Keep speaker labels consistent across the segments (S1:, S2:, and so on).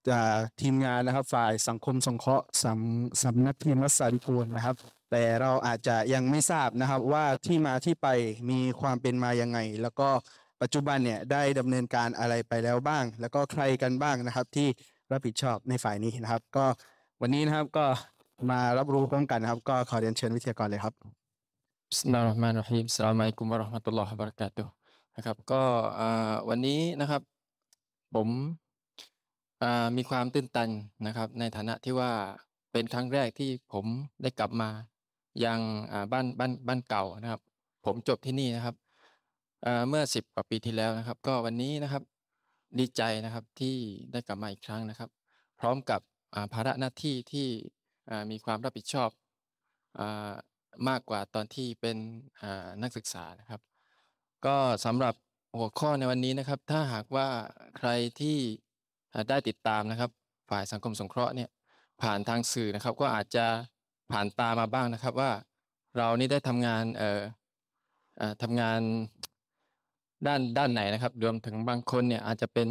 S1: ทีมงานนะครับฝ่ายสังคมสงเคราะห์สำนักพิมพ์วัดสารีพูนนะครับแต่เราอาจจะยังไม่ทราบนะครับว่าที่มาที่ไปมีความเป็นมายังไงแล้วก็ปัจจุบันเนี่ยได้ดำเนินการอะไรไปแล้วบ้างแล้วก็ใครกันบ้างนะครับที่รับผิดชอบในฝ่ายนี้นะครับก็วันนี้นะครับก็มารับรู้พร้อมกันนะครับก็ขอเรียนเชิญวิทยากรเลยครับ
S2: บิสมิลลาฮิรเราะห์มานิรเราะฮีมอัสสลามุอะลัยกุมวะเราะห์มะตุลลอฮิวะบะเราะกาตุฮ์นะครับก็วันนี้นะครับผมมีความตื้นตันนะครับในฐานะที่ว่าเป็นครั้งแรกที่ผมได้กลับมายังบ้านเก่านะครับผมจบที่นี่นะครับเมื่อ10 กว่าปีที่แล้วนะครับก็วันนี้นะครับดีใจนะครับที่ได้กลับมาอีกครั้งนะครับพร้อมกับภาระหน้าที่ที่มีความรับผิดชอบอ่ามากกว่าตอนที่เป็นนักศึกษานะครับก็สำหรับหัวข้อในวันนี้นะครับถ้าหากว่าใครที่ได้ติดตามนะครับฝ่ายสังคมสงเคราะห์เนี่ยผ่านทางสื่อนะครับก็อาจจะผ่านตามาบ้างนะครับว่าเรานี่ได้ทำงานทำงานด้านไหนนะครับรวมถึงบางคนเนี่ยอาจจะเป็น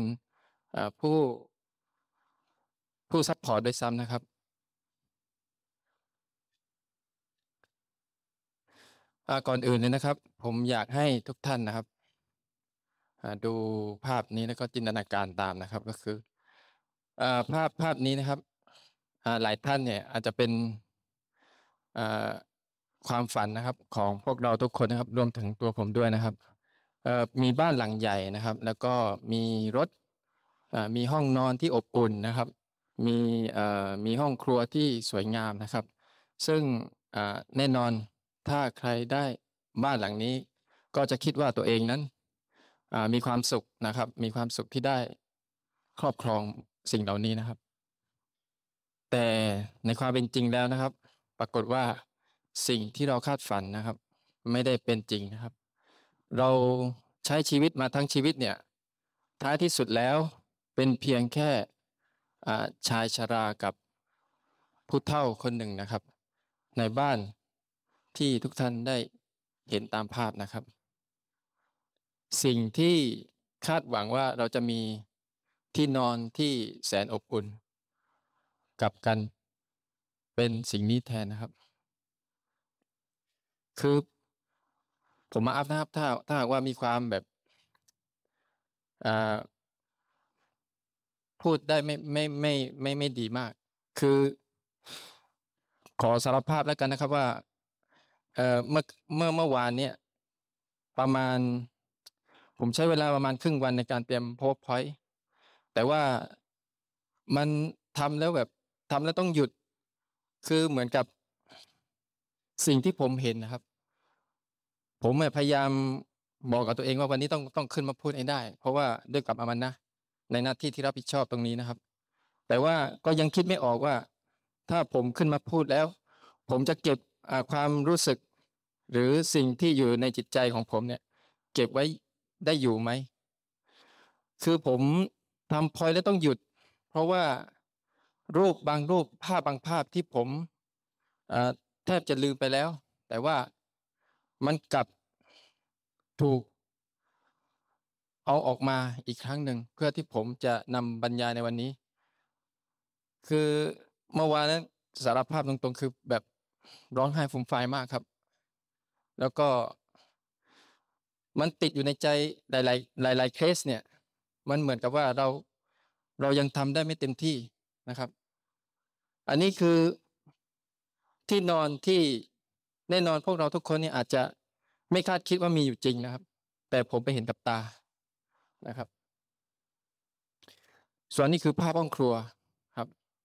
S2: ผู้ซัพพอร์ตด้วยซ้ำนะครับก่อนอื่นเลยนะครับผมอยากให้ทุกท่านนะครับดูภาพนี้แล้วก็จินตนาการตามนะครับก็คือภาพนี้นะครับหลายท่านเนี่ยอาจจะเป็นความฝันนะครับของพวกเราทุกคนนะครับรวมถึงตัวผมด้วยนะครับมีบ้านหลังใหญ่นะครับแล้วก็มีรถมีห้องนอนที่อบอุ่นนะครับมีห้องครัวที่สวยงามนะครับซึ่งแน่นอนถ้าใครได้บ้านหลังนี้ก็จะคิดว่าตัวเองนั้นมีความสุขนะครับมีความสุขที่ได้ครอบครองสิ่งเหล่านี้นะครับแต่ในความเป็นจริงแล้วนะครับปรากฏว่าสิ่งที่เราคาดฝันนะครับไม่ได้เป็นจริงนะครับเราใช้ชีวิตมาทั้งชีวิตเนี่ยท้ายที่สุดแล้วเป็นเพียงแค่ชายชรากับผู้เฒ่าคนหนึ่งนะครับในบ้านที่ทุกท่านได้เห็นตามภาพนะครับสิ่งที่คาดหวังว่าเราจะมีที่นอนที่แสนอบอุ่นกับกันเป็นสิ่งนี้แทนนะครับคือผมมาอัพนะครับถ้าหากว่ามีความแบบพูดได้ไม่ดีมากคือขอสารภาพแล้วกันนะครับว่าเมื่อวานเนี่ยประมาณผมใช้เวลาประมาณครึ่งวันในการเตรียม PowerPoint แต่ว่ามันทำแล้วต้องหยุดคือเหมือนกับสิ่งที่ผมเห็นนะครับผมพยายามบอกกับตัวเองว่าวันนี้ต้องขึ้นมาพูดให้ได้เพราะว่าด้วยกับอามันนะในหน้าที่ที่รับผิดชอบตรงนี้นะครับแต่ว่าก็ยังคิดไม่ออกว่าถ้าผมขึ้นมาพูดแล้วผมจะเก็บความรู้สึกหรือสิ่งที่อยู่ในจิตใจของผมเนี่ยเก็บไว้ได้อยู่ไหมคือผมทำพอยแล้วต้องหยุดเพราะว่ารูปบางรูปภาพบางภาพที่ผมแทบจะลืมไปแล้วแต่ว่ามันกลับถูกเอาออกมาอีกครั้งหนึ่งเพื่อที่ผมจะนำบรรยายในวันนี้คือเมื่อวานนั้นสารภาพตรงๆคือแบบร้องไห้ฟูมฟายมากครับแล้วก็มันติดอยู่ในใจหลายเคสเนี่ยมันเหมือนกับว่าเรายังทำได้ไม่เต็มที่นะครับอันนี้คือที่นอนที่แน่นอนพวกเราทุกคนเนี่ยอาจจะไม่คาดคิดว่ามีอยู่จริงนะครับแต่ผมไปเห็นกับตานะครับส่วนนี้คือภาพห้องครัวครับ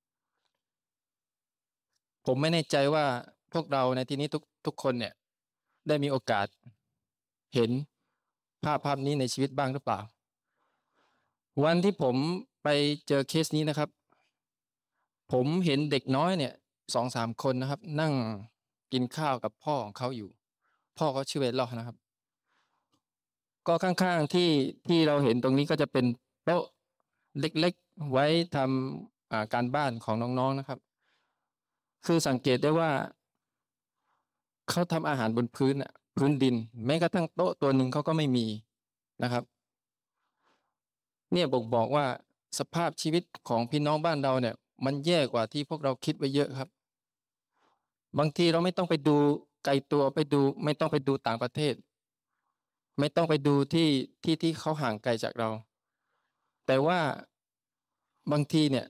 S2: ผมไม่แน่ใจว่าพวกเราในที่นี้ทุกคนเนี่ยได้มีโอกาสเห็นภาพนี้ในชีวิตบ้างหรือเปล่าวันที่ผมไปเจอเคสนี้นะครับผมเห็นเด็กน้อยเนี่ย2-3 คนนะครับนั่งกินข้าวกับพ่อของเขาอยู่พ่อเขาชื่อเวลล์นะครับก็ข้างๆที่เราเห็นตรงนี้ก็จะเป็นโต๊ะเล็กๆไว้ทำการบ้านของน้องๆนะครับคือสังเกตได้ว่าเขาทำอาหารบนพื้นดินแม้กระทั่งโต๊ะตัวหนึ่งเขาก็ไม่มีนะครับเนี่ยบ่งบอกว่าสภาพชีวิตของพี่น้องบ้านเราเนี่ยมันแย่กว่าที่พวกเราคิดไว้เยอะครับบางทีเราไม่ต้องไปดูไกลตัวไปดูไม่ต้องไปดูต่างประเทศไม่ต้องไปดูที่เขาห่างไกลจากเราแต่ว่าบางทีเนี่ย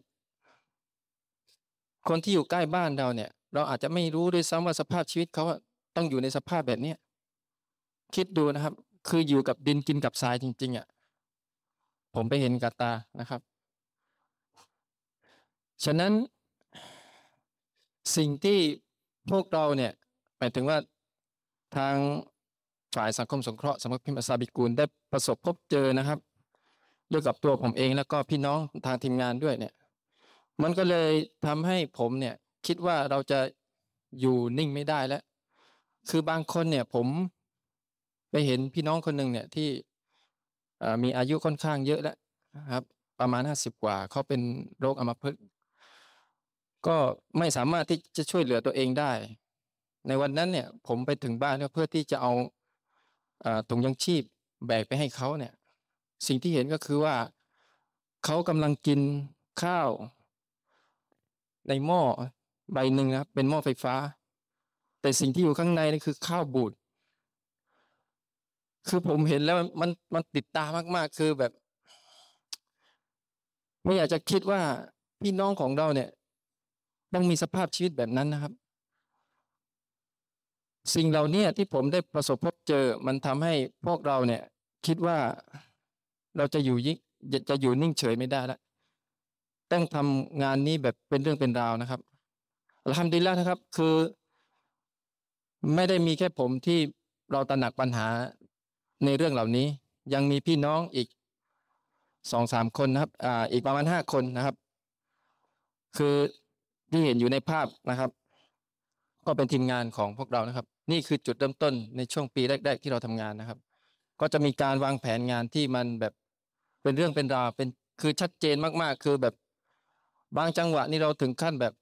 S2: คนที่อยู่ใกล้บ้านเราเนี่ยเราอาจจะไม่รู้ด้วยซ้ำว่าสภาพชีวิตเขาต้องอยู่ในสภาพแบบนี้คิดดูนะครับคืออยู่กับดินกินกับทรายจริงๆผมไปเห็นกับตานะครับฉะนั้นสิ่งที่พวกเราเนี่ยหมายถึงว่าทางฝ่ายสังคมสงเคราะห์สำนักพิมพ์อัสซาบิกูลได้ประสบพบเจอนะครับด้วยกับตัวผมเองแล้วก็พี่น้องทางทีมงานด้วยเนี่ยมันก็เลยทำให้ผมเนี่ยคิดว่าเราจะอยู่นิ่งไม่ได้แล้วคือบางคนเนี่ยผมไปเห็นพี่น้องคนหนึ่งเนี่ยที่มีอายุค่อนข้างเยอะแล้วนะครับประมาณ50กว่าเขาเป็นโรคอัมพฤกษ์ก็ไม่สามารถที่จะช่วยเหลือตัวเองได้ในวันนั้นเนี่ยผมไปถึงบ้านเพื่อที่จะเอาถุงยังชีพแบกไปให้เขาเนี่ยสิ่งที่เห็นก็คือว่าเขากำลังกินข้าวในหม้อใบหนึ่งนะครับเป็นหม้อไฟฟ้าแต่สิ่งที่อยู่ข้างในนี่คือข้าวบูดคือผมเห็นแล้วมันติดตามากๆคือแบบไม่อยากจะคิดว่าพี่น้องของเราเนี่ยต้องมีสภาพชีวิตแบบนั้นนะครับสิ่งเหล่านี้ที่ผมได้ประสบพบเจอมันทำให้พวกเราเนี่ยคิดว่าเราจะอยู่นิ่งเฉยไม่ได้แล้วต้องทำงานนี้แบบเป็นเรื่องเป็นราวนะครับอัลฮัมดุลิลละห์นะครับคือไม่ได้มีแค่ผมที่เราตระหนักปัญหาในเรื่องเหล่านี้ยังมีพี่น้องอีก2-3คนนะครับอีกประมาณ5คนนะครับคือที่เห็นอยู่ในภาพนะครับก็เป็นทีมงานของพวกเรานะครับนี่คือจุดเริ่มต้นในช่วงปีแรกๆที่เราทำงานนะครับก็จะมีการวางแผนงานที่มันแบบเป็นเรื่องเป็นราวเป็นคือชัดเจนมากๆคือแบบบางจังหวะนี่เราถึงขั้นแบบ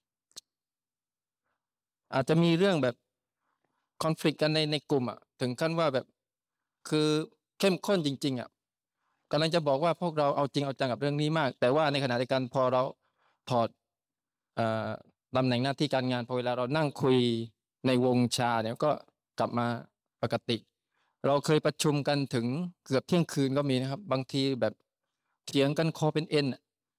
S2: อาจจะมีเรื่องแบบคอนฟ lict กันในกลุ่มถึงขั้นว่าแบบคือเข้มข้นจริงๆกำลังจะบอกว่าพวกเราเอาจริงเอาจังกับเรื่องนี้มากแต่ว่าในขณะเดียวกันพอเราถอดตำแหน่งหน้าที่การงานพอเวลาเรานั่งคุยในวงชาเนี่ยก็กลับมาปกติเราเคยประชุมกันถึงเกือบเที่ยงคืนก็มีนะครับบางทีแบบเถียงกันคอเป็นเอ็น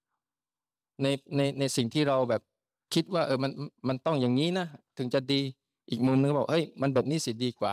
S2: ในสิ่งที่เราแบบคิดว่ามันต้องอย่างนี้นะถึงจะดีอีกมุมนึงบอกเฮ้ยมันแบบนี้สิดีกว่า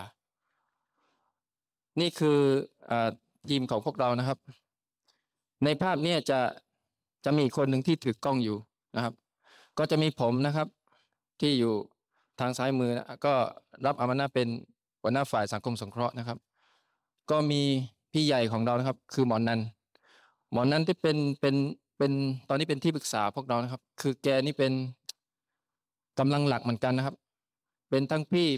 S2: นี่คือทีมของพวกเรานะครับในภาพนี้จะมีคนหนึ่งที่ถือกล้องอยู่นะครับก็จะมีผมนะครับที่อยู่ทางซ้ายมือนะก็รับอามานะห์เป็นหัวหน้าฝ่ายสังคมสงเคราะห์นะครับก็มีพี่ใหญ่ของเรานะครับคือหมอนันที่เป็นตอนนี้เป็นที่ปรึกษาพวกเรานะครับคือแกนี่เป็นกำลังหลักเหมือนกันนะครับเป็นทั้งพี่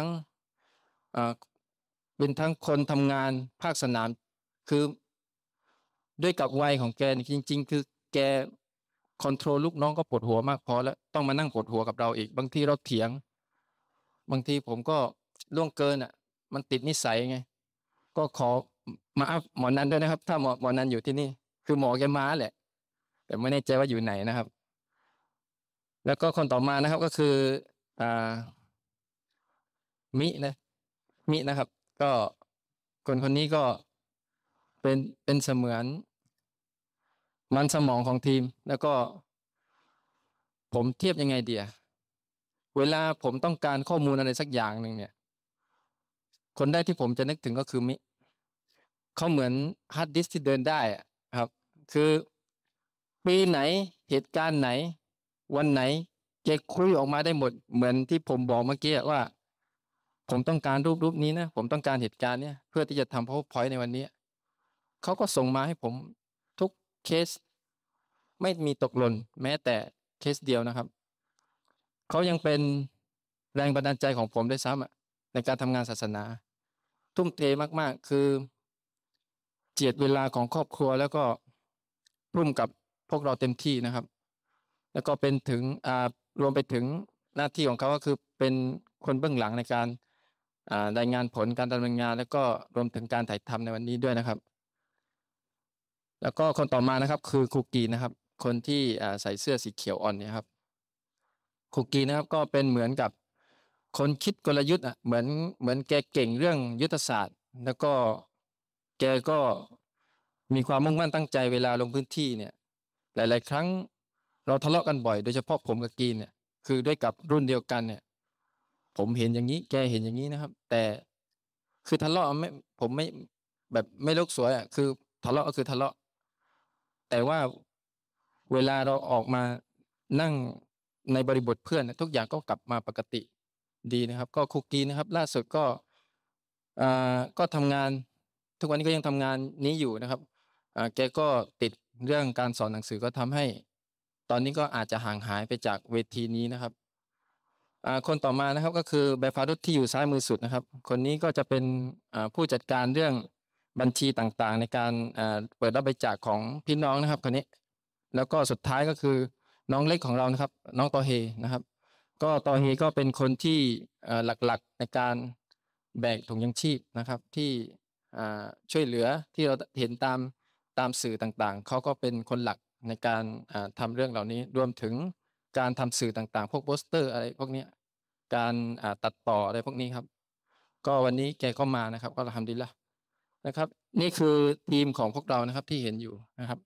S2: เป็นทั้งคนทำงานภาคสนามคือด้วยกับวัยของแกจริงๆคือแกคอนโทรลลูกน้องก็ปวดหัวมากพอแล้วต้องมานั่งปวดหัวกับเราอีกบางทีเราเถียงบางทีผมก็ล่วงเกินมันติดนิสัยไงก็ขอมาอัพหมอนันด้วยนะครับถ้าหมอนันอยู่ที่นี่คือหมอแกมาแหละแต่ไม่แน่ใจว่าอยู่ไหนนะครับแล้วก็คนต่อมานะครับก็คืออ่ามินะมินะครับก็คนนี้ก็เป็นเสมือนมันสมองของทีมแล้วก็ผมเทียบยังไงเดียเวลาผมต้องการข้อมูลอะไรสักอย่างหนึ่งเนี่ยคนแรกที่ผมจะนึกถึงก็คือมิเขาเหมือนฮาร์ดดิสก์ที่เดินได้ครับคือปีไหนเหตุการณ์ไหนวันไหนแกคุยออกมาได้หมดเหมือนที่ผมบอกเมื่อกี้ว่าผมต้องการรูปนี้นะผมต้องการเหตุการณ์เนี้ยเพื่อที่จะทำ PowerPoint ในวันนี้เขาก็ส่งมาให้ผมทุกเคสไม่มีตกหล่นแม้แต่เคสเดียวนะครับเขายังเป็นแรงบันดาลใจของผมด้วยซ้ำในการทำงานศาสนาทุ่มเทมากๆคือเจียดเวลาของครอบครัวแล้วก็ทุ่มกับพวกเราเต็มที่นะครับแล้วก็เป็นถึงรวมไปถึงหน้าที่ของเขาก็คือเป็นคนเบื้องหลังในการรายงานผลการดำเนินงานแล้วก็รวมถึงการถ่ายทำในวันนี้ด้วยนะครับแล้วก็คนต่อมานะครับคือครูกีนะครับคนที่ใส่เสื้อสีเขียวอ่อนเนี่ยครับครูกีนะครับก็เป็นเหมือนกับคนคิดกลยุทธ์เหมือนแกเก่งเรื่องยุทธศาสตร์แล้วก็แกก็มีความมุ่งมั่นตั้งใจเวลาลงพื้นที่เนี่ยหลายๆครั้งเราทะเลาะกันบ่อยโดยเฉพาะผมกับกีนเนี่ยคือด้วยกับรุ่นเดียวกันเนี่ยผมเห็นอย่างนี้แกเห็นอย่างนี้นะครับแต่คือทะเลาะไม่ผมแบบไม่โลกสวยอ่ะคือทะเลาะก็คือทะเลาะ แต่ว่าเวลาเราออกมานั่งในบริบทเพื่อนทุกอย่างก็กลับมาปกติดีนะครับก็คุกกี้นะครับล่าสุดก็ทำงานทุกวันนี้ก็ยังทำงานนี้อยู่นะครับแกก็ติดเรื่องการสอนหนังสือก็ทำให้ตอนนี้ก็อาจจะห่างหายไปจากเวทีนี้นะครับคนต่อมานะครับก็คือแบฟารุตที่อยู่ซ้ายมือสุดนะครับคนนี้ก็จะเป็นผู้จัดการเรื่องบัญชีต่างๆในการเปิดรับบริจาคของพี่น้องนะครับคนนี้แล้วก็สุดท้ายก็คือน้องเล็กของเรานะครับน้องตอเฮนะครับก็ตอเฮก็เป็นคนที่หลักๆในการแบกถุงยังชีพนะครับที่ช่วยเหลือที่เราเห็นตามสื่อต่างๆเขาก็เป็นคนหลักในการทำเรื่องเหล่านี้รวมถึงการทำสื่อต่างๆพวกโปสเตอร์อะไรพวกนี้การตัดต่ออะไรพวกนี้ครับก็วันนี้แกก็มานะครับก็ทำดีละนะครับนี่คือทีมของพวกเรานะครับที่เห็นอยู่นะครับ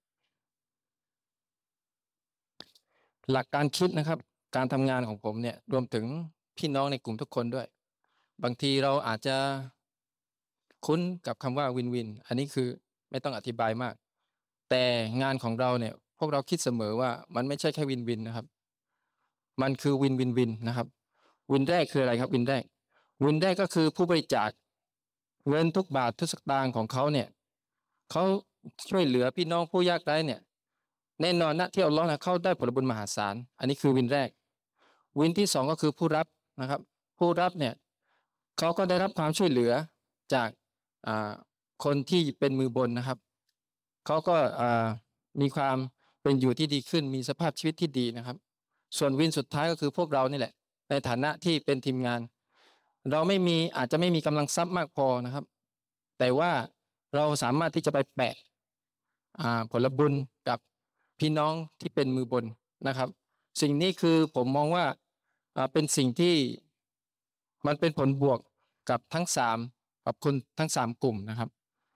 S2: หลักการคิดนะครับการทำงานของผมเนี่ยรวมถึงพี่น้องในกลุ่มทุกคนด้วยบางทีเราอาจจะคุ้นกับคำว่าวินวินอันนี้คือไม่ต้องอธิบายมากแต่งานของเราเนี่ยพวกเราคิดเสมอว่ามันไม่ใช่แค่วินวินนะครับมันคือวินวินวินนะครับวินแรกคืออะไรครับวินแรกก็คือผู้บริจาคเงินทุกบาททุกสตางค์ของเขาเนี่ยเขาช่วยเหลือพี่น้องผู้ยากไร้เนี่ยแน่นอนนะที่อัลเลาะห์นะเขาได้ผลบุญมหาศาลอันนี้คือวินแรกวินที่สองก็คือผู้รับนะครับผู้รับเนี่ยเขาก็ได้รับความช่วยเหลือจากคนที่เป็นมือบนนะครับเขาก็มีความเป็นอยู่ที่ดีขึ้นมีสภาพชีวิตที่ดีนะครับส่วนวินสุดท้ายก็คือพวกเรานี่แหละในฐานะที่เป็นทีมงานเราอาจจะไม่มีกำลังทรัพย์มากพอนะครับแต่ว่าเราสามารถที่จะไปแปะผลบุญกับพี่น้องที่เป็นมือบนนะครับสิ่งนี้คือผมมองว่าเป็นสิ่งที่มันเป็นผลบวกกับทั้งสามกับคนทั้งสามกลุ่มนะครับ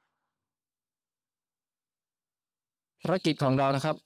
S2: ภารกิจของเรานะครับ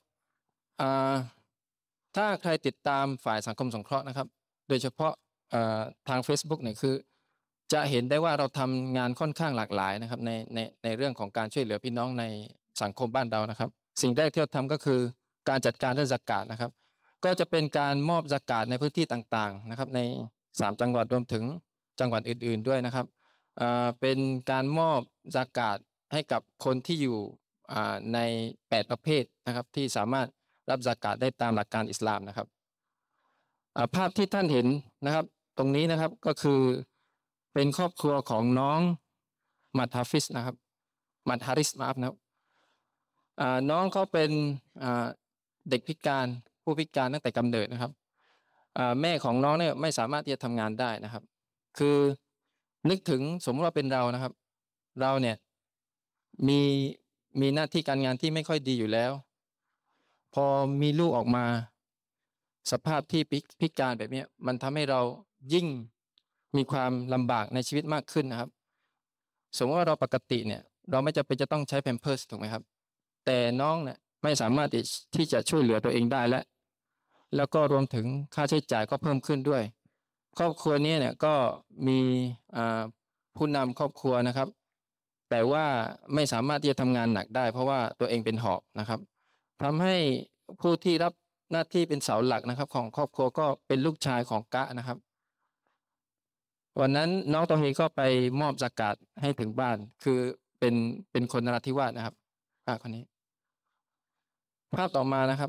S2: ถ้าใครติดตามฝ่ายสังคมสงเคราะห์นะครับโดยเฉพาะทาง Facebook เนี่ยคือจะเห็นได้ว่าเราทำงานค่อนข้างหลากหลายนะครับในเรื่องของการช่วยเหลือพี่น้องในสังคมบ้านเรานะครับสิ่งแรกที่เราทำก็คือการจัดการเรื่องซากาตนะครับก็จะเป็นการมอบซากาตในพื้นที่ต่างๆนะครับใน3จังหวัดรวมถึงจังหวัดอื่นๆด้วยนะครับเป็นการมอบซากาตให้กับคนที่อยู่ใน8ประเภทนะครับที่สามารถรับซากาตได้ตามหลักการอิสลามนะครับภาพที่ท่านเห็นนะครับตรงนี้นะครับก็คือเป็นครอบครัวของน้องมัดฮาฟิสนะครับมัดฮาริสมาฟนะครับน้องเขาเป็นเด็กพิการผู้พิการตั้งแต่กำเนิดนะครับแม่ของน้องเนี่ยไม่สามารถที่จะทำงานได้นะครับคือนึกถึงสมมติว่าเป็นเรานะครับเราเนี่ยมีมีหน้าที่การงานที่ไม่ค่อยดีอยู่แล้วพอมีลูกออกมาสภาพที่พิการแบบนี้มันทำให้เรายิ่งมีความลำบากในชีวิตมากขึ้นนะครับสมมติว่าเราปกติเนี่ยเราไม่จำเป็นจะต้องใช้แพมเพิร์สถูกไหมครับแต่น้องเนี่ยไม่สามารถที่จะช่วยเหลือตัวเองได้แล้วก็รวมถึงค่าใช้จ่ายก็เพิ่มขึ้นด้วยครอบครัวนี้เนี่ยก็มีผู้นำครอบครัวนะครับแต่ว่าไม่สามารถที่จะทำงานหนักได้เพราะว่าตัวเองเป็นหอบนะครับทำให้ผู้ที่รับหน้าที่เป็นเสาหลักนะครับของครอบครัวก็เป็นลูกชายของกะนะครับวันนั้นน้องตองเฮก็ไปมอบซากาตให้ถึงบ้านคือเป็นคนนราธิวาสนะครับคนนี้ภาพต่อมานะครับ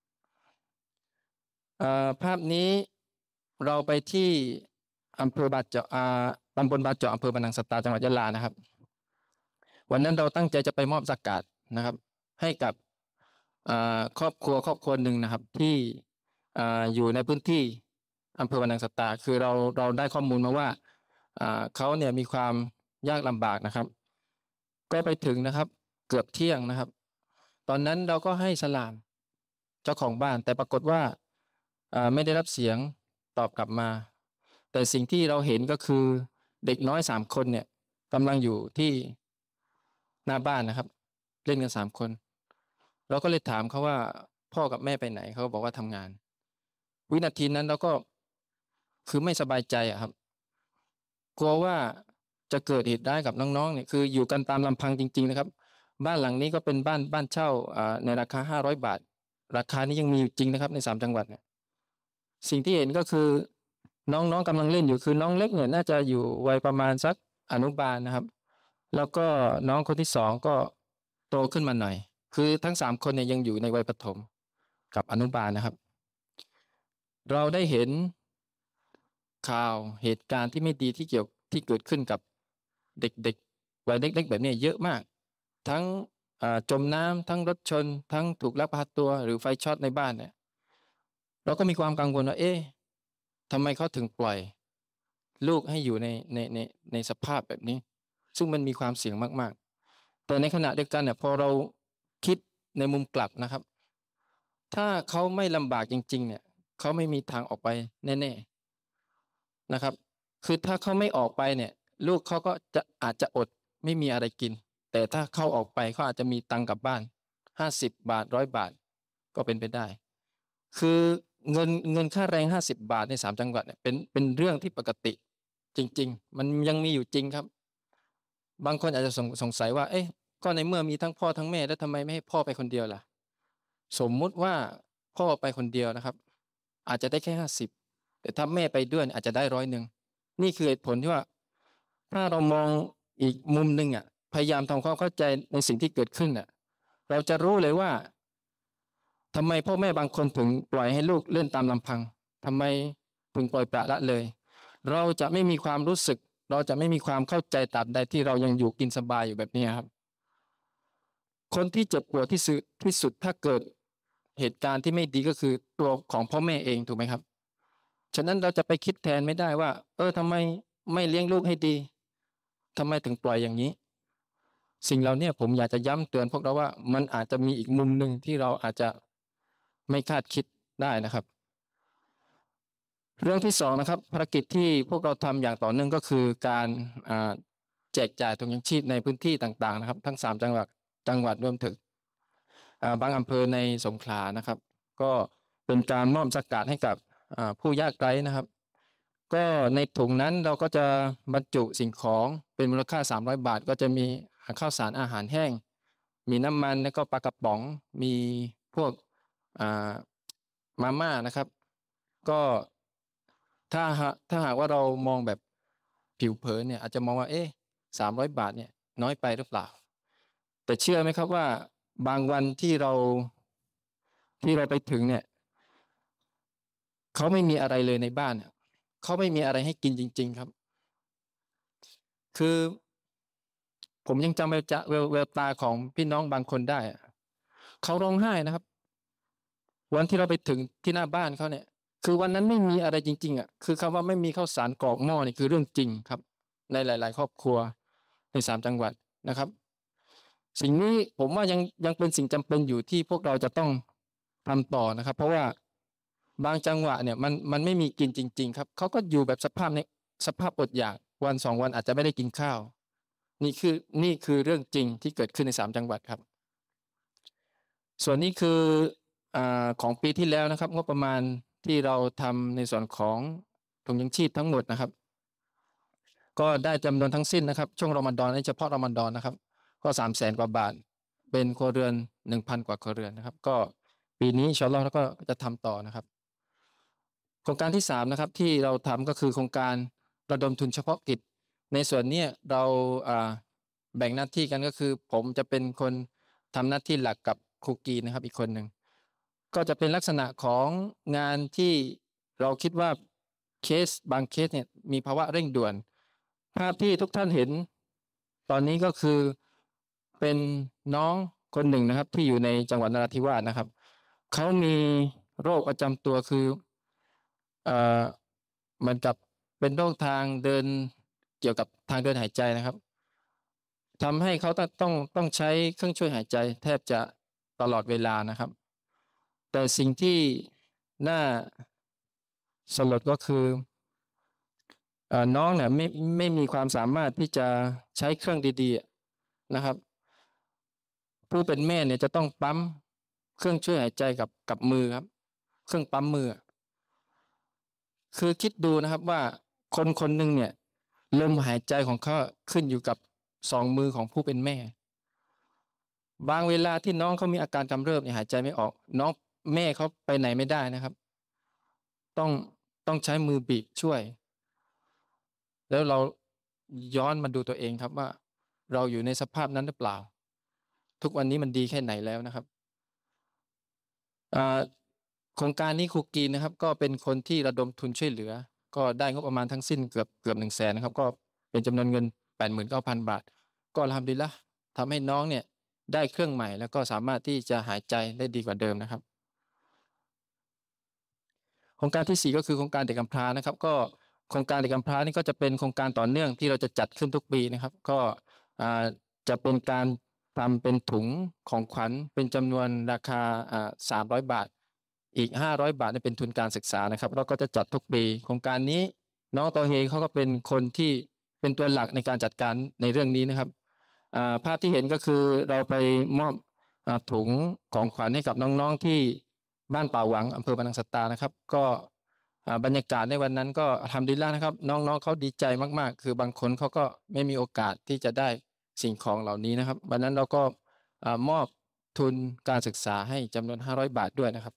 S2: ภาพนี้เราไปที่อำเภอบาเจาะตำบลบาเจาะอำเภอบรรนังสตาจังหวัดยะลานะครับวันนั้นเราตั้งใจจะไปมอบซากาตนะครับให้กับครอบครัวหนึ่งนะครับที่อยู่ในพื้นที่อำเภอบรรนังสตาคือเราได้ข้อมูลมาว่าเขาเนี่ยมีความยากลำบากนะครับก็ไปถึงนะครับเกือบเที่ยงนะครับตอนนั้นเราก็ให้สลามเจ้าของบ้านแต่ปรากฏว่าไม่ได้รับเสียงตอบกลับมาแต่สิ่งที่เราเห็นก็คือเด็กน้อย3 คนเนี่ยกำลังอยู่ที่หน้าบ้านนะครับเล่นกัน3 คนเราก็เลยถามเขาว่าพ่อกับแม่ไปไหนเขาบอกว่าทำงานวินาทีนั้นเราก็คือไม่สบายใจอะครับกลัวว่าจะเกิดเหตุร้ายกับน้องๆเนี่ยคืออยู่กันตามลำพังจริงๆนะครับบ้านหลังนี้ก็เป็นบ้านเช่าในราคา500 บาทราคานี้ยังมีอยู่จริงนะครับใน3 จังหวัดเนี่ยสิ่งที่เห็นก็คือน้องๆกำลังเล่นอยู่คือน้องเล็กเนี่ยน่าจะอยู่วัยประมาณสักอนุบาลนะครับแล้วก็น้องคนที่2ก็โตขึ้นมาหน่อยคือทั้ง3 คนเนี่ยยังอยู่ในวัยประถมกับอนุบาลนะครับเราได้เห็นข่าวเหตุการณ์ที่ไม่ดีที่เกิดขึ้นกับเด็กๆวัยเล็กๆแบบนี้เยอะมากทั้งจมน้ำทั้งรถชนทั้งถูกลักพาตัวหรือไฟช็อตในบ้านเนี่ยเราก็มีความกังวลว่าเอ๊ะทำไมเขาถึงปล่อยลูกให้อยู่ในสภาพแบบนี้ซึ่งมันมีความเสี่ยงมากๆแต่ในขณะเดียวกันเนี่ยพอเราคิดในมุมกลับนะครับถ้าเขาไม่ลำบากจริงๆเนี่ยเขาไม่มีทางออกไปแน่ๆนะครับคือถ้าเขาไม่ออกไปเนี่ยลูกเขาก็อาจจะอดไม่มีอะไรกินแต่ถ้าเขาออกไปเขาอาจจะมีตังค์กลับบ้าน50 บาท100 บาทก็เป็นไปได้คือเงินค่าแรง50 บาทใน3 จังหวัดเนี่ยเป็นเรื่องที่ปกติจริงๆมันยังมีอยู่จริงครับบางคนอาจจะสงสัยว่าเอ๊ะก็ในเมื่อมีทั้งพ่อทั้งแม่แล้วทำไมไม่ให้พ่อไปคนเดียวล่ะสมมุติว่าพ่อไปคนเดียวนะครับอาจจะได้แค่50แต่ถ้าแม่ไปด้วยอาจจะได้100นี่คือเหตุผลที่ว่าถ้าเรามองอีกมุมหนึ่งพยายามทำความเข้าใจในสิ่งที่เกิดขึ้นเราจะรู้เลยว่าทำไมพ่อแม่บางคนถึงปล่อยให้ลูกเล่นตามลำพังทำไมถึงปล่อยปละละเลยเราจะไม่มีความรู้สึกเราจะไม่มีความเข้าใจตราบใดที่เรายังอยู่กินสบายอยู่แบบนี้ครับคนที่เจ็บปวดที่สุดถ้าเกิดเหตุการณ์ที่ไม่ดีก็คือตัวของพ่อแม่เองถูกไหมครับฉะนั้นเราจะไปคิดแทนไม่ได้ว่าทำไมไม่เลี้ยงลูกให้ดีทำไมถึงปล่อยอย่างนี้สิ่งเหล่านี้ผมอยากจะย้ำเตือนพวกเราว่ามันอาจจะมีอีกมุมหนึ่งที่เราอาจจะไม่คาดคิดได้นะครับเรื่องที่2นะครับภารกิจที่พวกเราทำอย่างต่อเนื่องก็คือการแจกจ่ายถุงยังชีพในพื้นที่ต่างๆนะครับทั้ง3 จังหวัดรวมถึงบางอำเภอในสงขลานะครับก็เป็นการมอบสกาดให้กับผู้ยากไร้นะครับก็ในถุงนั้นเราก็จะบรรจุสิ่งของเป็นมูลค่า300 บาทก็จะมีข้าวสารอาหารแห้งมีน้ำมันแล้วก็ปลากระป๋องมีพวกมาม่านะครับก็ถ้าหากว่าเรามองแบบผิวเผินเนี่ยอาจจะมองว่า300 บาทเนี่ยน้อยไปหรือเปล่าแต่เชื่อไหมครับว่าบางวันที่เราไปถึงเนี่ยเขาไม่มีอะไรเลยในบ้านเนี่ยเขาไม่มีอะไรให้กินจริงๆครับคือผมยังจำแววตาของพี่น้องบางคนได้เขาร้องไห้นะครับวันที่เราไปถึงที่หน้าบ้านเขาเนี่ยคือวันนั้นไม่มีอะไรจริงๆคือคำว่าไม่มีข้าวสารกรอกหม้อนี่คือเรื่องจริงครับในหลายๆครอบครัวใน3 จังหวัดนะครับสิ่งนี้ผมว่ายังเป็นสิ่งจำเป็นอยู่ที่พวกเราจะต้องทำต่อนะครับเพราะว่าบางจังหวะเนี่ยมันไม่มีกินจริงๆครับเขาก็อยู่แบบสภาพอดอยากวัน2 วันอาจจะไม่ได้กินข้าวนี่คือเรื่องจริงที่เกิดขึ้นใน3 จังหวัดครับส่วนนี้คือของปีที่แล้วนะครับงบประมาณที่เราทำในส่วนของถุงยังชีพทั้งหมดนะครับก็ได้จำนวนทั้งสิ้นนะครับช่วงรอมฎอนเฉพาะรอมฎอนนะครับก็300,000 กว่าบาทเป็นครัวเรือน 1,000 กว่าครัวเรือนนะครับก็ปีนี้อินชาอัลเลาะห์แล้วก็จะทำต่อนะครับโครงการที่3นะครับที่เราทำก็คือโครงการระดมทุนเฉพาะกิจในส่วนนี้เราแบ่งหน้าที่กันก็คือผมจะเป็นคนทำหน้าที่หลักกับครูกีนะครับอีกคนหนึ่งก็จะเป็นลักษณะของงานที่เราคิดว่าบางเคสเนี่ยมีภาวะเร่งด่วนภาพที่ทุกท่านเห็นตอนนี้ก็คือเป็นน้องคนหนึ่งนะครับที่อยู่ในจังหวัดนราธิวาสนะครับเขามีโรคประจำตัวคือเหมือนกับเป็นโรคทางเดินเกี่ยวกับทางเดินหายใจนะครับทำให้เขาต้องใช้เครื่องช่วยหายใจแทบจะตลอดเวลานะครับ แต่สิ่งที่น่าสลดก็คือน้องเนี่ยไม่มีความสามารถที่จะใช้เครื่องดีๆนะครับผู้เป็นแม่เนี่ยจะต้องปั๊มเครื่องช่วยหายใจกับมือครับเครื่องปั๊มมือคือคิดดูนะครับว่าคนคนหนึ่งเนี่ยลมหายใจของเขาขึ้นอยู่กับสองมือของผู้เป็นแม่บางเวลาที่น้องเขามีอาการกำเริบเนี่ยหายใจไม่ออกน้องแม่เขาไปไหนไม่ได้นะครับต้องต้องใช้มือบีบช่วยแล้วเราย้อนมาดูตัวเองครับว่าเราอยู่ในสภาพนั้นหรือเปล่าทุกวันนี้มันดีแค่ไหนแล้วนะครับโครงการนี้ครูกีนนะครับก็เป็นคนที่ระดมทุนช่วยเหลือก็ได้งบประมาณทั้งสิ้นเกือบ100,000นะครับก็เป็นจำนวนเงิน 89,000 บาทก็อัลฮัมดุลิลละห์ทำให้น้องเนี่ยได้เครื่องใหม่แล้วก็สามารถที่จะหายใจได้ดีกว่าเดิมนะครับโครงการที่4ก็คือโครงการเด็กกำพร้านะครับก็โครงการเด็กกำพร้านี่ก็จะเป็นโครงการต่อเนื่องที่เราจะจัดขึ้นทุกปีนะครับก็จะเป็นการทำเป็นถุงของขวัญเป็นจำนวนราคา300 บาทอีก500 บาทเป็นทุนการศึกษานะครับเราก็จะจัดทุกปีโครงการนี้น้องตอเฮเขาก็เป็นคนที่เป็นตัวหลักในการจัดการในเรื่องนี้นะครับภาพที่เห็นก็คือเราไปมอบถุงของขวัญให้กับน้องๆที่บ้านป่าหวังอำเภอบรรนังสตานะครับก็บรรยากาศในวันนั้นก็ทำดีแล้วนะครับน้องๆเขาดีใจมากๆคือบางคนเขาก็ไม่มีโอกาสที่จะได้สิ่งของเหล่านี้นะครับวันนั้นเราก็มอบทุนการศึกษาให้จำนวน500 บาทด้วยนะครับ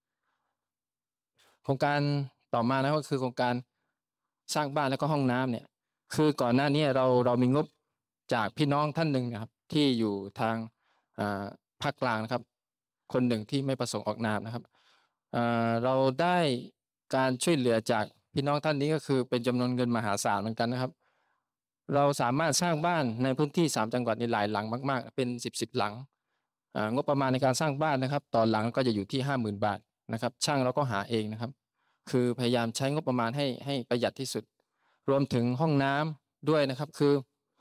S2: โครงการต่อมานะก็คือโครงการสร้างบ้านแล้วก็ห้องน้ำเนี่ยคือก่อนหน้านี้เรามีงบจากพี่น้องท่านหนึ่งนะครับที่อยู่ทางภาคกลางนะครับคนหนึ่งที่ไม่ประสงค์ออกนามนะครับเราได้การช่วยเหลือจากพี่น้องท่านนี้ก็คือเป็นจำนวนเงินมหาศาลเหมือนกันนะครับเราสามารถสร้างบ้านในพื้นที่3 จังหวัดในหลายหลังมากๆเป็น10หลังงบประมาณในการสร้างบ้านนะครับต่อหลังก็จะอยู่ที่50,000 บาทนะครับช่างเราก็หาเองนะครับคือพยายามใช้งบประมาณให้ประหยัดที่สุดรวมถึงห้องน้ำด้วยนะครับคือ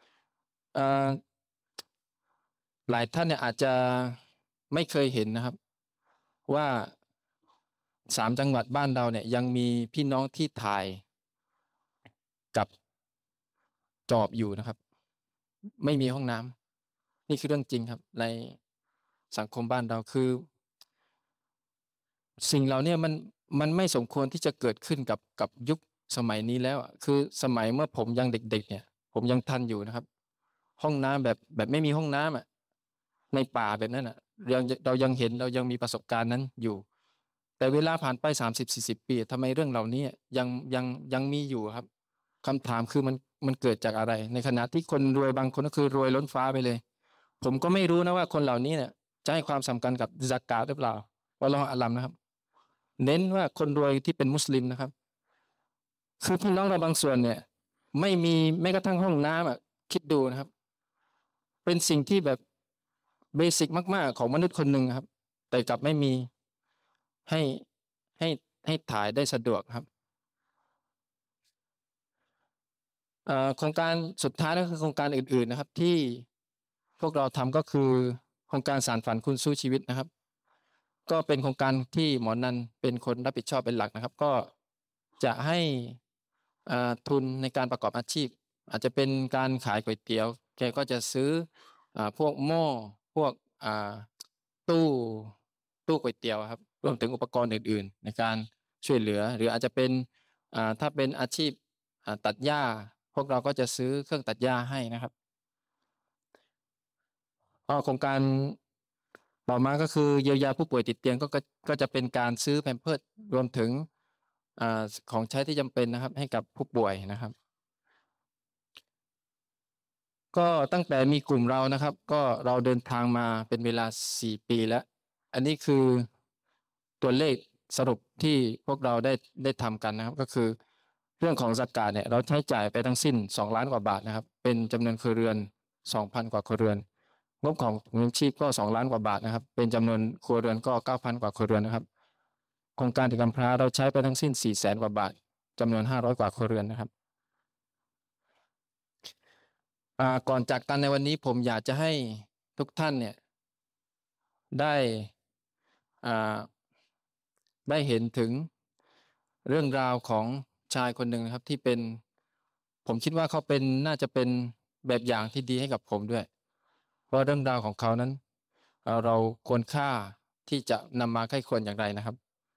S2: หลายท่านเนี่ยอาจจะไม่เคยเห็นนะครับว่า3 จังหวัดบ้านเราเนี่ยยังมีพี่น้องที่ถ่ายกับจอบอยู่นะครับไม่มีห้องน้ำนี่คือเรื่องจริงครับในสังคมบ้านเราคือสิ่งเหล่านี้มันไม่สมควรที่จะเกิดขึ้นกับยุคสมัยนี้แล้วคือสมัยเมื่อผมยังเด็กๆเนี่ยผมยังทันอยู่นะครับห้องน้ำแบบไม่มีห้องน้ำในป่าแบบนั้นเรายังเห็นเรายังมีประสบการณ์นั้นอยู่แต่เวลาผ่านไป30-40 ปีทำไมเรื่องเหล่านี้ยังมีอยู่ครับคำถามคือมันเกิดจากอะไรในขณะที่คนรวยบางคนก็คือรวยล้นฟ้าไปเลยผมก็ไม่รู้นะว่าคนเหล่านี้เนี่ยจะให้ความสำคัญกับซักาตหรือเปล่าว่าเราอัลลัมนะครับเน้นว่าคนรวยที่เป็นมุสลิมนะครับคือพี่น้องเราบางส่วนเนี่ยไม่มีแม้กระทั่งห้องน้ำคิดดูนะครับเป็นสิ่งที่แบบเบสิกมากๆของมนุษย์คนหนึ่งครับแต่กลับไม่มีให้ให้ให้ถ่ายได้สะดวกครับโครงการสุดท้ายก็คือโครงการอื่นๆนะครับที่พวกเราทำก็คือโครงการสานฝันคุณสู้ชีวิตนะครับก็เป็นโครงการที่หมอนันเป็นคนรับผิดชอบเป็นหลักนะครับก็จะให้ทุนในการประกอบอาชีพอาจจะเป็นการขายก๋วยเตี๋ยวแกก็จะซื้อพวกหม้อพวกตู้ตู้ก๋วยเตี๋ยวครับรวมถึงอุปกรณ์อื่นๆในการช่วยเหลือหรืออาจจะเป็นถ้าเป็นอาชีพตัดหญ้าพวกเราก็จะซื้อเครื่องตัดหญ้าให้นะครับโครงการต่อมาก็คือเยียวยาผู้ป่วยติดเตียงก็จะเป็นการซื้อแพมเพิร์สรวมถึงของใช้ที่จำเป็นนะครับให้กับผู้ป่วยนะครับก็ตั้งแต่มีกลุ่มเรานะครับก็เราเดินทางมาเป็นเวลา4 ปีแล้วอันนี้คือตัวเลขสรุปที่พวกเราได้ทำกันนะครับก็คือเรื่องของซักกาตเนี่ยเราใช้จ่ายไปทั้งสิ้น2 ล้านกว่าบาทนะครับเป็นจำนวนครัวเรือน 2,000 กว่าครัวเรือนงบของเงินชีพก็2 ล้านกว่าบาทนะครับเป็นจำนวนครัวเรือนก็ 9,000 กว่าครัวเรือนนะครับโครงการเด็กกำพร้าเราใช้ไปทั้งสิ้น400,000 กว่าบาทจำนวน500 กว่าครัวเรือนนะครับก่อนจากกันในวันนี้ผมอยากจะให้ทุกท่านเนี่ยได้อ่าได้เห็นถึงเรื่องราวของชายคนหนึ่งนะครับที่เป็นผมคิดว่าเขาเป็นน่าจะเป็นแบบอย่างที่ดีให้กับผมด้วยเพราะเรื่องราวของเขานั้นเราควรค่าที่จะนำมาใคร่ครวญอย่างไรนะครับ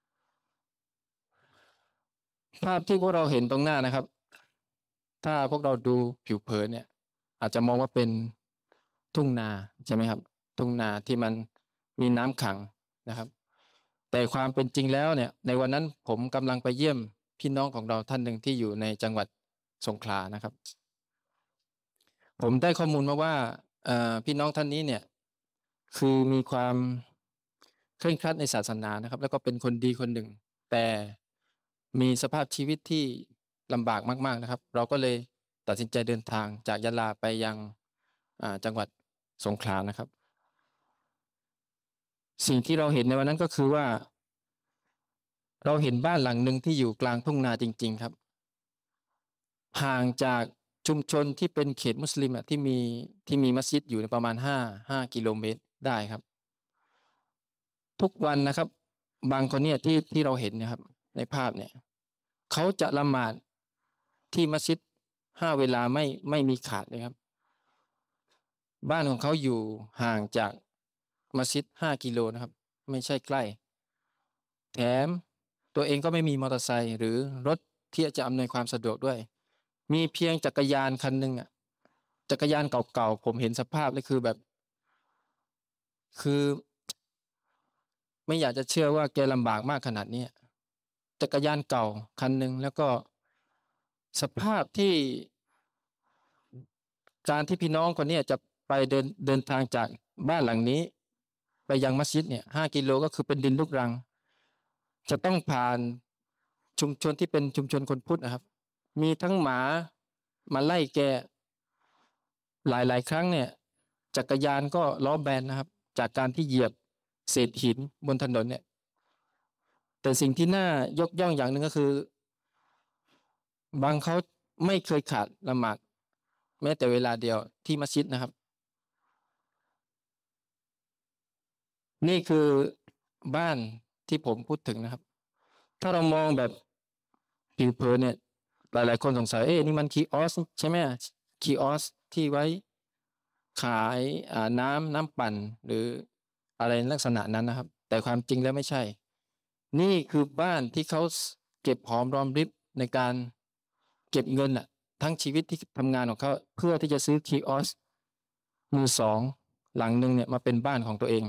S2: ภาพที่พวกเราเห็นตรงหน้านะครับถ้าพวกเราดูผิวเผินเนี่ยอาจจะมองว่าเป็นทุ่งนาใช่ไหมครับทุ่งนาที่มันมีน้ำขังนะครับแต่ความเป็นจริงแล้วเนี่ยในวันนั้นผมกำลังไปเยี่ยมพี่น้องของเราท่านหนึ่งที่อยู่ในจังหวัดสงขลานะครับผมได้ข้อมูลมาว่าพี่น้องท่านนี้เนี่ยคือมีความเคร่งครัดในศาสนานะครับแล้วก็เป็นคนดีคนหนึ่งแต่มีสภาพชีวิตที่ลำบากมากๆนะครับเราก็เลยตัดสินใจเดินทางจากยะลาไปยังจังหวัดสงขลานะครับสิ่งที่เราเห็นในวันนั้นก็คือว่าเราเห็นบ้านหลังหนึ่งที่อยู่กลางทุ่งนาจริงๆครับห่างจากชุมชนที่เป็นเขตมุสลิมที่มีมัสยิดอยู่ในประมาณ5กิโลเมตรได้ครับทุกวันนะครับบางคนเนี่ยที่เราเห็นนะครับในภาพเนี่ยเขาจะละหมาดที่มัสยิด5 เวลาไม่มีขาดเลยครับบ้านของเขาอยู่ห่างจากมัสยิด5 กิโลนะครับไม่ใช่ใกล้แถมตัวเองก็ไม่มีมอเตอร์ไซค์หรือรถที่จะอำนวยความสะดวกด้วยมีเพียงจักรยานคันหนึ่งอ่ะจักรยานเก่าๆผมเห็นสภาพเลยคือแบบคือไม่อยากจะเชื่อว่าแกลำบากมากขนาดนี้จักรยานเก่าคันหนึ่งแล้วก็สภาพที่การที่พี่น้องคนนี้จะไปเดินทางจากบ้านหลังนี้ไปยังมัสยิดเนี่ย5 กิโลก็คือเป็นดินลูกรังจะต้องผ่านชุมชนที่เป็นชุมชนคนพุทธนะครับมีทั้งหมามาไล่แกหลายๆครั้งเนี่ยจักรยานก็ล้อแบนนะครับจากการที่เหยียบเศษหินบนถนนเนี่ยแต่สิ่งที่น่ายกย่องอย่างหนึ่งก็คือบางเขาไม่เคยขาดละหมาดแม้แต่เวลาเดียวที่มัสยิดนะครับนี่คือบ้านที่ผมพูดถึงนะครับถ้าเรามองแบบผิวเผินเนี่ยหลายๆคนสงสัยเอ๊ะนี่มันคีออสใช่ไหมคีออสที่ไว้ขายน้ำปั่นหรืออะไรลักษณะนั้นนะครับแต่ความจริงแล้วไม่ใช่นี่คือบ้านที่เขาเก็บหอมรอมริบในการเก็บเงินอ่ะทั้งชีวิตที่ทำงานของเขาเพื่อที่จะซื้อคีออสมือสองหลังหนึ่งเนี่ยมาเป็นบ้านของตัวเอง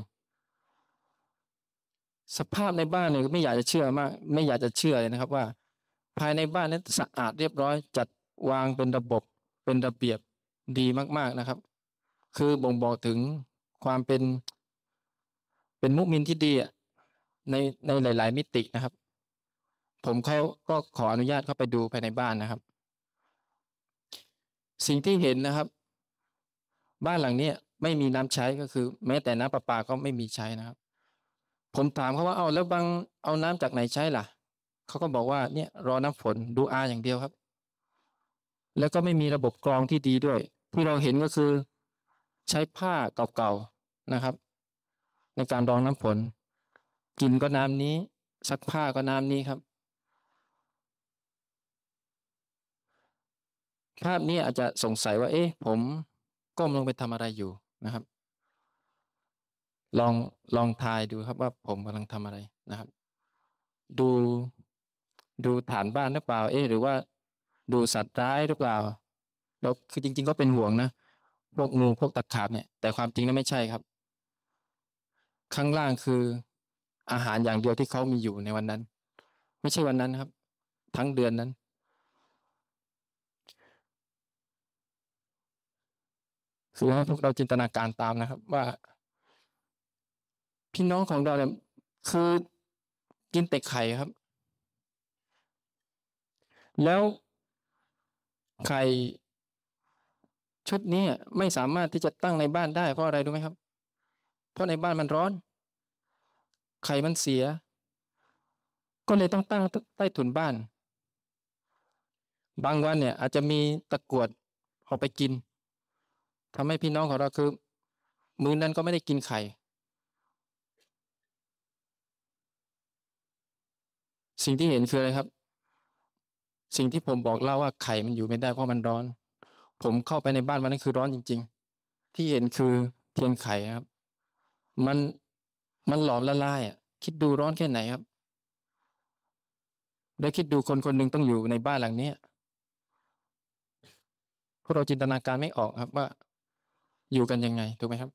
S2: สภาพในบ้านเนี่ยไม่อยากจะเชื่อมากไม่อยากจะเชื่อเลยนะครับว่าภายในบ้านนั้นสะอาดเรียบร้อยจัดวางเป็นระบบเป็นระเบียบดีมากๆนะครับคือบ่งบอกถึงความเป็นมุมินที่ดีในหลายๆมิตินะครับผมเขาก็ขออนุญาตเข้าไปดูภายในบ้านนะครับสิ่งที่เห็นนะครับบ้านหลังนี้ไม่มีน้ำใช้ก็คือแม้แต่น้ำประปาก็ไม่มีใช้นะครับผมถามเขาว่าเอาแล้วบางเอาน้ำจากไหนใช้ล่ะเขาก็บอกว่าเนี่ยรอน้ำฝนดูอาอย่างเดียวครับแล้วก็ไม่มีระบบกรองที่ดีด้วยที่เราเห็นก็คือใช้ผ้าเก่าๆนะครับในการรองน้ำฝนกินก็น้ำนี้ซักผ้าก็น้ำนี้ครับภาพนี้อาจจะสงสัยว่าเอ๊ะผมก้มลงไปทำอะไรอยู่นะครับลองลองทายดูครับว่าผมกำลังทำอะไรนะครับดูดูฐานบ้านหรือเปล่าเอ๊ะหรือว่าดูสัตว์ร้ายหรือเปล่าเราคือจริงๆก็เป็นห่วงนะพวกงูพวกตะขาบเนี่ยแต่ความจริงแล้วไม่ใช่ครับข้างล่างคืออาหารอย่างเดียวที่เขามีอยู่ในวันนั้นไม่ใช่วันนั้นครับทั้งเดือนนั้นคือให้พวกเราจินตนาการตามนะครับว่าพี่น้องของเราเนี่ยคือกินแต่ไข่ครับแล้วไข่ชุดนี้ไม่สามารถที่จะตั้งในบ้านได้เพราะอะไรรู้ไหมครับเพราะในบ้านมันร้อนไข่มันเสียก็เลยต้องตั้งใต้ถุนบ้านบางวันเนี่ยอาจจะมีตะกรวดออกไปกินทำให้พี่น้องของเราคือมื้อนั้นก็ไม่ได้กินไข่สิ่งที่เห็นคืออะไรครับ สิ่งที่ผมบอกเล่าว่าไข่มันอยู่ไม่ได้เพราะมันร้อน ผมเข้าไปในบ้านวันนั้นคือร้อนจริงๆ ที่เห็นคือเทียนไขครับ มันมันหลอมละลายอ่ะ คิดดูร้อนแค่ไหนครับ ได้คิดดูคนคนหนึ่งต้องอยู่ในบ้านหลังนี้พวกเราจินตนาการไม่ออกครับว่าอยู่กันยังไงถูกไหมครับ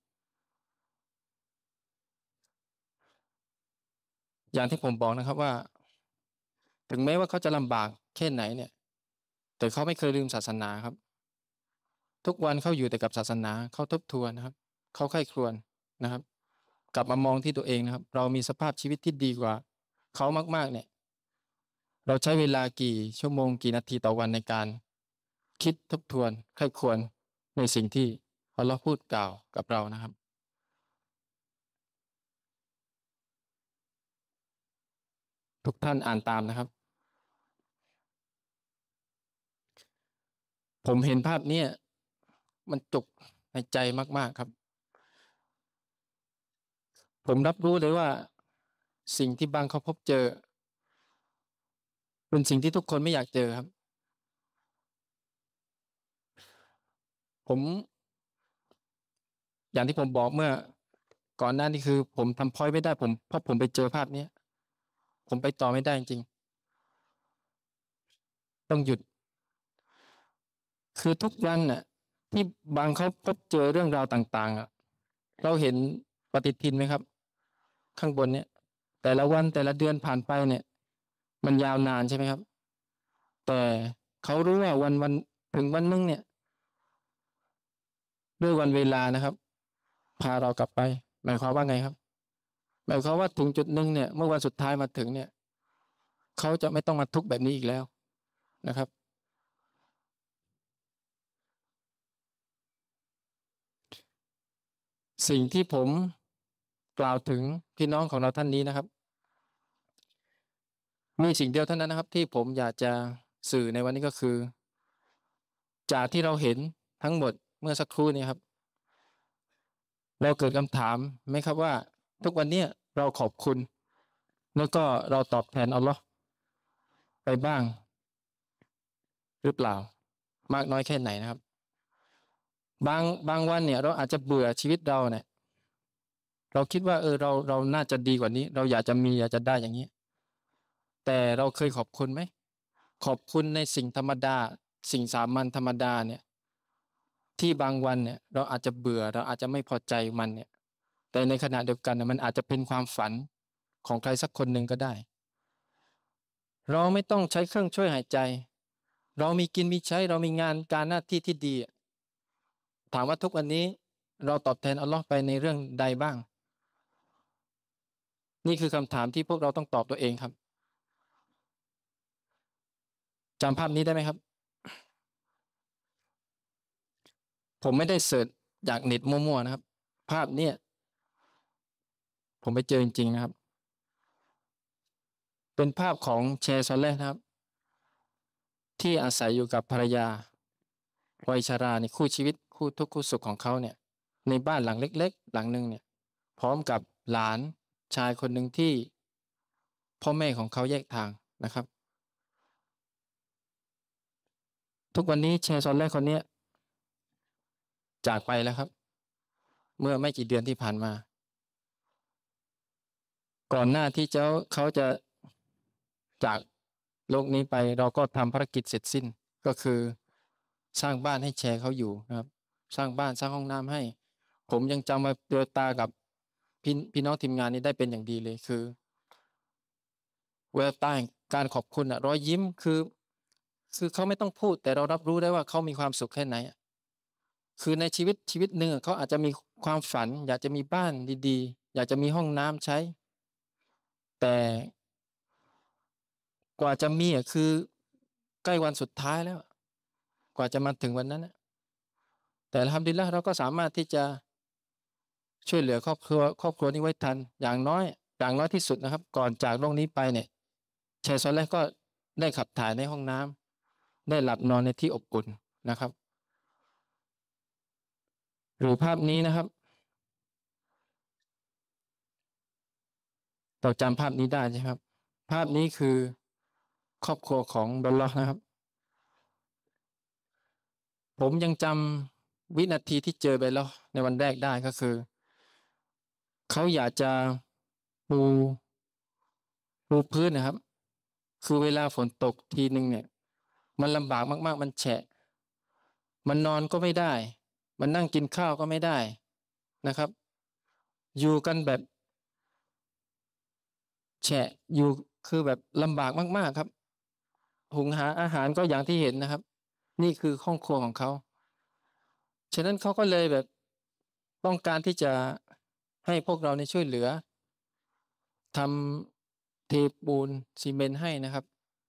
S2: อย่างที่ผมบอกนะครับว่า ถึงแม้ว่าเขาจะลำบากแค่ไหนเนี่ย แต่เขาไม่เคยลืมศาสนาครับ ทุกวันเขาอยู่แต่กับศาสนาเขาทบทวนนะครับเขาใคร่ครวญนะครับ กลับมามองที่ตัวเองนะครับ เรามีสภาพชีวิตที่ดีกว่าเขามากๆเนี่ย เราใช้เวลากี่ชั่วโมงกี่นาทีต่อวันในการคิดทบทวนใคร่ครวญในสิ่งที่อัลเลาะห์พูดกล่าวกับเรานะครับ ทุกท่านอ่านตามนะครับ ผมเห็นภาพนี้มันจุกในใจมากๆครับ ผมรับรู้เลยว่าสิ่งที่บางเขาพบเจอเป็นสิ่งที่ทุกคนไม่อยากเจอครับ ผมอย่างที่ผมบอกเมื่อก่อนหน้านี้คือผมทำพอยต์ไม่ได้เพราะผมไปเจอภาพนี้ผมไปต่อไม่ได้จริงๆต้องหยุดคือทุกวันน่ะที่บางเขาพบเจอเรื่องราวต่างๆอ่ะเราเห็นปฏิทินไหมครับข้างบนเนี่ยแต่ละวันแต่ละเดือนผ่านไปเนี่ยมันยาวนานใช่ไหมครับแต่เขารู้ว่าวันถึงวันนึงเนี่ยด้วยวันเวลานะครับพาเรากลับไปหมายความว่าไงครับหมายความว่าถึงจุดหนึ่งเนี่ยเมื่อวันสุดท้ายมาถึงเนี่ยเขาจะไม่ต้องมาทุกข์แบบนี้อีกแล้วนะครับสิ่งที่ผมกล่าวถึงพี่น้องของเราท่านนี้นะครับมีสิ่งเดียวเท่านั้นนะครับที่ผมอยากจะสื่อในวันนี้ก็คือจากที่เราเห็นทั้งหมดเมื่อสักครู่นี้ครับเราเกิดคำถามไหมครับว่าทุกวันนี้เราขอบคุณแล้วก็เราตอบแทนอัลลอฮ์ไปบ้างหรือเปล่ามากน้อยแค่ไหนนะครับบางวันเนี่ยเราอาจจะเบื่อชีวิตเราเนี่ยเราคิดว่าเราน่าจะดีกว่านี้เราอยากจะมีอยากจะได้อย่างนี้แต่เราเคยขอบคุณไหมขอบคุณในสิ่งธรรมดาสิ่งสามัญธรรมดาเนี่ยที่บางวันเนี่ยเราอาจจะเบื่อเราอาจจะไม่พอใจมันเนี่ยแต่ในขณะเดียวกันมันอาจจะเป็นความฝันของใครสักคนหนึ่งก็ได้เราไม่ต้องใช้เครื่องช่วยหายใจเรามีกินมีใช้เรามีงานการหน้าที่ที่ดีถามว่าทุกวันนี้เราตอบแทนอัลลอฮ์ไปในเรื่องใดบ้างนี่คือคำถามที่พวกเราต้องตอบตัวเองครับจำภาพนี้ได้ไหมครับผมไม่ได้เสิร์ชจากเน็ตมั่วๆนะครับภาพเนี้ยผมไปเจอจริงๆนะครับเป็นภาพของเชซอลเลห์นะครับที่อาศัยอยู่กับภรรยาวัยชราในคู่ชีวิตคู่ทุกข์คู่สุขของเขาเนี่ยในบ้านหลังเล็กๆหลังหนึ่งเนี่ยพร้อมกับหลานชายคนหนึ่งที่พ่อแม่ของเขาแยกทางนะครับทุกวันนี้เชซอลเลห์คนนี้จากไปแล้วครับเมื่อไม่กี่เดือนที่ผ่านมาก่อนหน้าที่เขาจะจากโลกนี้ไปเราก็ทำภารกิจเสร็จสิ้นก็คือสร้างบ้านให้แชร์เขาอยู่นะครับสร้างบ้านสร้างห้องน้ำให้ผมยังจำมาเจอตากับพี่น้องทีมงานนี้ได้เป็นอย่างดีเลยคือแววตาแห่งการขอบคุณรอยยิ้มคือเขาไม่ต้องพูดแต่เรารับรู้ได้ว่าเขามีความสุขแค่ไหนคือในชีวิตหนึ่งเขาอาจจะมีความฝันอยากจะมีบ้านดีๆอยากจะมีห้องน้ำใช้แต่กว่าจะมีคือใกล้วันสุดท้ายแล้วกว่าจะมาถึงวันนั้นแต่อัลฮัมดุลิลละห์เราก็สามารถที่จะช่วยเหลือครอบครัวนี้ไว้ทันอย่างน้อยที่สุดนะครับก่อนจากโลกนี้ไปเนี่ยชายซอลแรกก็ได้ขับถ่ายในห้องน้ำได้หลับนอนในที่อบอุ่นนะครับหรือภาพนี้นะครับเราจำภาพนี้ได้ใช่ไหมครับภาพนี้คือครอบครัวของเบลลอฮ์นะครับ ผมยังจำวินาทีที่เจอเบลลอฮ์ในวันแรกได้ก็คือเขาอยากจะปูพื้นนะครับ คือเวลาฝนตกทีหนึ่งเนี่ยมันลำบากมากๆมันแฉะมันนอนก็ไม่ได้มันนั่งกินข้าวก็ไม่ได้นะครับอยู่กันแบบแฉะอยู่คือแบบลำบากมากๆครับหุงหาอาหารก็อย่างที่เห็นนะครับนี่คือห้องครัวของเขาฉะนั้นเขาก็เลยแบบต้องการที่จะให้พวกเราในช่วยเหลือทำเทปูนซีเมนต์ให้นะครับ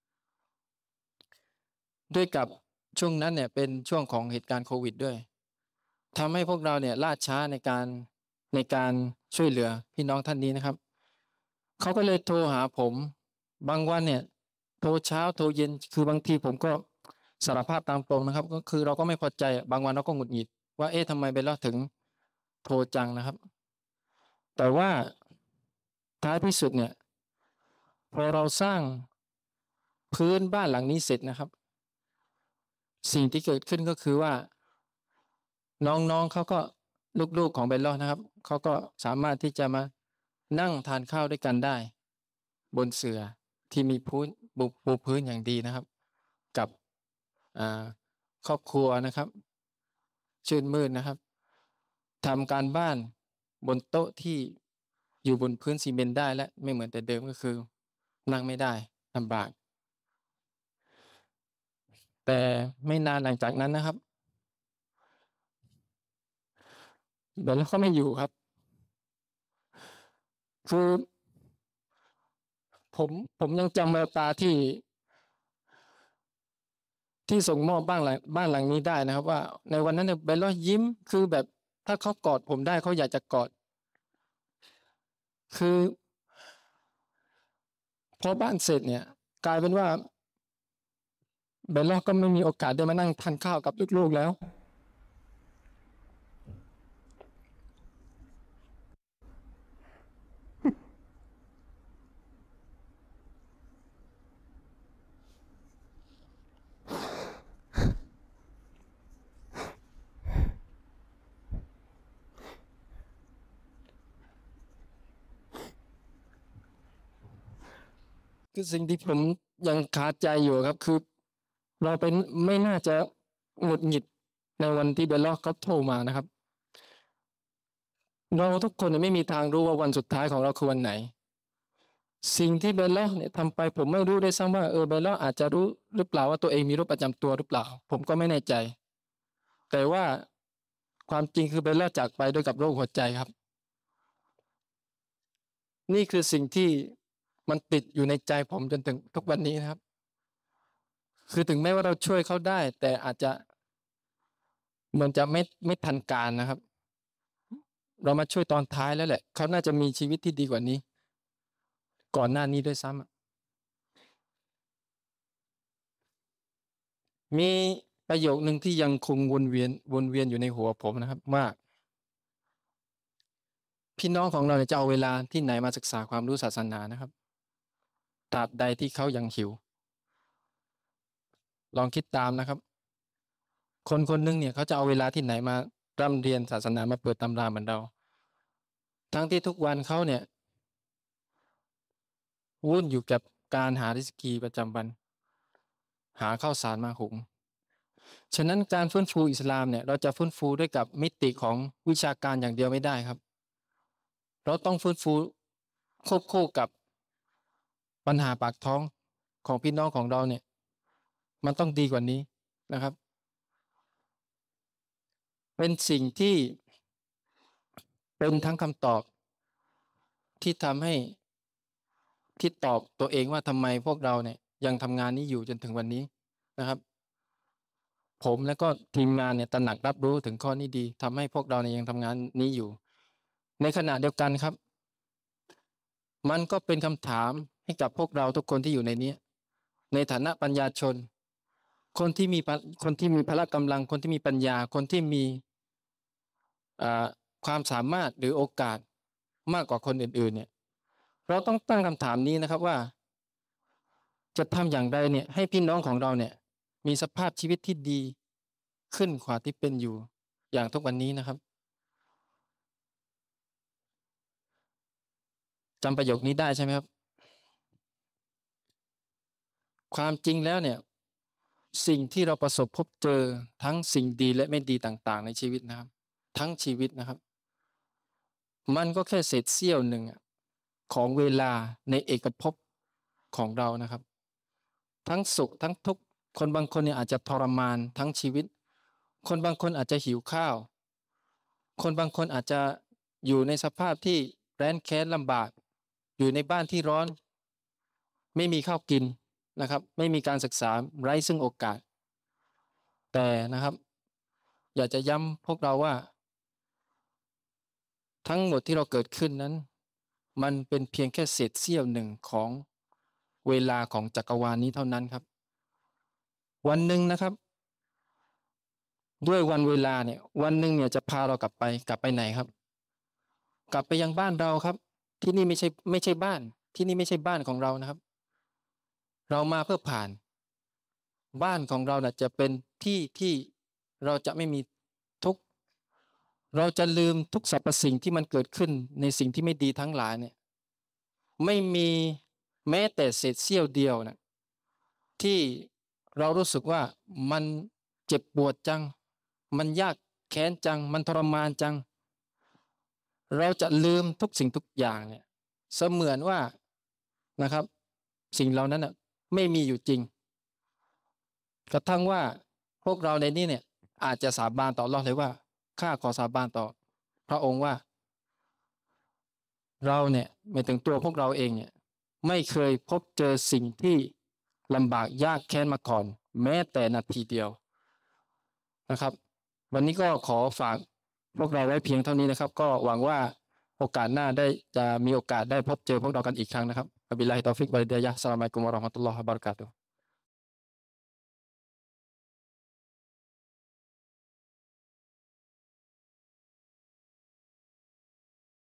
S2: ด้วยกับช่วงนั้นเนี่ยเป็นช่วงของเหตุการณ์โควิดด้วยทำให้พวกเราเนี่ยล่าช้าในการช่วยเหลือพี่น้องท่านนี้นะครับเขาก็เลยโทรหาผมบางวันเนี่ยโทรเช้าโทรเย็นคือบางทีผมก็สารภาพตามตรงนะครับก็คือเราก็ไม่พอใจบางวันเราก็หงุดหงิดว่าเอ๊ะทำไมเบลล่าถึงโทรจังนะครับแต่ว่าท้ายที่สุดเนี่ยพอเราสร้างพื้นบ้านหลังนี้เสร็จนะครับสิ่งที่เกิดขึ้นก็คือว่าน้องๆเขาก็ลูกๆของเบลล่านะครับเขาก็สามารถที่จะมานั่งทานข้าวด้วยกันได้บนเสื่อที่มีปูพื้นอย่างดีนะครับกับครอบครัวนะครับชื่นมื่นนะครับทำการบ้านบนโต๊ะที่อยู่บนพื้นซีเมนต์ได้และไม่เหมือนแต่เดิมก็คือนั่งไม่ได้ลำบากแต่ไม่นานหลังจากนั้นนะครับเบลล่าก็ไม่อยู่ครับคือผมยังจำแววตาที่ส่งมอบบ้านหลังนี้ได้นะครับว่าในวันนั้นเนี่ยเบลล่ายิ้มคือแบบถ้าเขากอดผมได้เขาอยากจะกอดคือพอบ้านเสร็จเนี่ยกลายเป็นว่าเบลล่าก็ไม่มีโอกาสได้มานั่งทานข้าวกับลูกๆแล้วคือสิ่งที่ผมยังคาใจอยู่ครับคือเราเป็นไม่น่าจะหงุดหงิดในวันที่เบลล่าเขาโทรมานะครับเราทุกคนไม่มีทางรู้ว่าวันสุดท้ายของเราคือวันไหนสิ่งที่เบลล่าเนี่ยทำไปผมไม่รู้ได้ซ้ำว่าเบลล่าอาจจะรู้หรือเปล่าว่าตัวเองมีโรคประจำตัวหรือเปล่าผมก็ไม่แน่ใจแต่ว่าความจริงคือเบลล่าจากไปด้วยกับโรคหัวใจครับนี่คือสิ่งที่มันติดอยู่ในใจผมจนถึงทุกวันนี้นะครับคือถึงแม้ว่าเราช่วยเขาได้แต่อาจจะเหมือนจะไม่ทันการนะครับเรามาช่วยตอนท้ายแล้วแหละเขาน่าจะมีชีวิตที่ดีกว่านี้ก่อนหน้านี้ด้วยซ้ำมีประโยคหนึ่งที่ยังคงวนเวียนอยู่ในหัวผมนะครับว่าพี่น้องของเราเนี่ยจะเอาเวลาที่ไหนมาศึกษาความรู้ศาสนานะครับตราบใดที่เขายังหิวลองคิดตามนะครับคนคนหนึ่งเนี่ยเขาจะเอาเวลาที่ไหนมาร่ำเรียนศาสนามาเปิดตำราเหมือนเราทั้งที่ทุกวันเขาเนี่ยวุ่นอยู่กับการหาริสกีประจำวันหาข้าวสารมาหุงฉะนั้นการฟื้นฟูอิสลามเนี่ยเราจะฟื้นฟูด้วยกับมิติของวิชาการอย่างเดียวไม่ได้ครับเราต้องฟื้นฟูควบคู่กับปัญหาปากท้องของพี่น้องของเราเนี่ยมันต้องดีกว่านี้นะครับเป็นสิ่งที่เป็นทั้งคำตอบที่ทำให้ที่ตอบตัวเองว่าทำไมพวกเราเนี่ยยังทำงานนี้อยู่จนถึงวันนี้นะครับผมและก็ทีมงานเนี่ยตระหนักรับรู้ถึงข้อนี้ดีทำให้พวกเราเนี่ยยังทำงานนี้อยู่ในขณะเดียวกันครับมันก็เป็นคำถามให้กับพวกเราทุกคนที่อยู่ในนี้ในฐานะปัญญาชนคนที่มีพละกำลังคนที่มีปัญญาคนที่มีความสามารถหรือโอกาสมากกว่าคนอื่นๆเนี่ยเราต้องตั้งคำถามนี้นะครับว่าจจะทำอย่างไรเนี่ยให้พี่น้องของเราเนี่ยมีสภาพชีวิตที่ดีขึ้นกว่าที่เป็นอยู่อย่างทุกวันนี้นะครับจำประโยคนี้ได้ใช่ไหมครับความจริงแล้วเนี่ยสิ่งที่เราประสบพบเจอทั้งสิ่งดีและไม่ดีต่างๆในชีวิตนะครับทั้งชีวิตนะครับมันก็แค่เศษเสี้ยวหนึ่งของเวลาในเอกภพของเรานะครับทั้งสุขทั้งทุกข์คนบางคนเนี่ยอาจจะทรมานทั้งชีวิตคนบางคนอาจจะหิวข้าวคนบางคนอาจจะอยู่ในสภาพที่แร้นแค้นลำบากอยู่ในบ้านที่ร้อนไม่มีข้าวกินนะครับไม่มีการศึกษาไร้ซึ่งโอกาสแต่นะครับอยากจะย้ำพวกเราว่าทั้งหมดที่เราเกิดขึ้นนั้นมันเป็นเพียงแค่เศษเสี้ยวหนึ่งของเวลาของจักรวาลนี้เท่านั้นครับวันหนึ่งนะครับด้วยวันเวลาเนี่ยวันหนึ่งเนี่ยจะพาเรากลับไปไหนครับกลับไปยังบ้านเราครับที่นี่ไม่ใช่บ้านที่นี่ไม่ใช่บ้านของเรานะครับเรามาเพื่อผ่านบ้านของเราน่ะจะเป็นที่เราจะไม่มีทุกข์เราจะลืมทุกสรรพสิ่งที่มันเกิดขึ้นในสิ่งที่ไม่ดีทั้งหลายเนี่ยไม่มีแม้แต่เศษเสี้ยวเดียวนะที่เรารู้สึกว่ามันเจ็บปวดจังมันยากแค้นจังมันทรมานจังเราจะลืมทุกสิ่งทุกอย่างเนี่ยเสมือนว่านะครับสิ่งเหล่านั้นน่ะไม่มีอยู่จริงกระทั่งว่าพวกเราในนี้เนี่ยอาจจะสาบานต่ออัลเลาะห์เลยว่าข้าขอสาบานต่อพระองค์ว่าเราเนี่ยไม่ถึงตัวพวกเราเองเนี่ยไม่เคยพบเจอสิ่งที่ลำบากยากแค้นมาก่อนแม้แต่นาทีเดียวนะครับวันนี้ก็ขอฝากพวกเราไว้เพียงเท่านี้นะครับก็หวังว่าโอกาสหน้าจะมีโอกาสได้พบเจอพวกเรากันอีกครั้งนะครับอับบิลลาฮิตอฟิกวะลิดายะฮ์อัสสลามุอะลัยกุมวะเราะห์มะตุลลอฮิวะบะเราะกาตุฮ์